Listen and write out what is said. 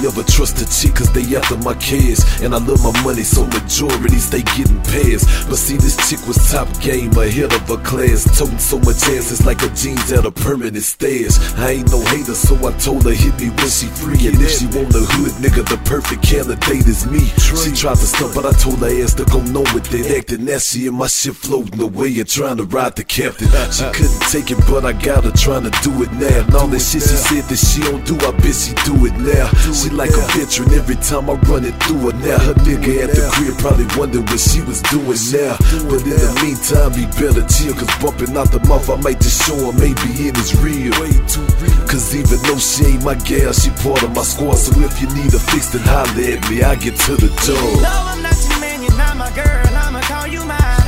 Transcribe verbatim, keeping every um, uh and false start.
never trust a chick cause they after my cash. And I love my money, so majority stay getting passed. But see, this chick was top game, ahead of her class. Toting so much ass, it's like her jeans had a permanent stash. I ain't no hater, so I told her hit me when she free. And if she want a hood nigga, the perfect candidate is me. She tried to stop, but I told her ass to go know with it. Acting that she in my shit floating away and trying to ride the captain. She couldn't take it, but I got her trying to do it now. And all that shit she said that she don't do, I bet she do it now. She like a veteran every time I run it through her now. Her nigga at the crib probably wondering what she was doing now. But in the meantime, he better chill, cause bumping out the mouth, I might just show her maybe it is real. Cause even though she ain't my gal, she part of my squad. So if you need a fix, then holler at me, I get to the door. No, I'm not your man, you're not my girl, I'ma call you mine.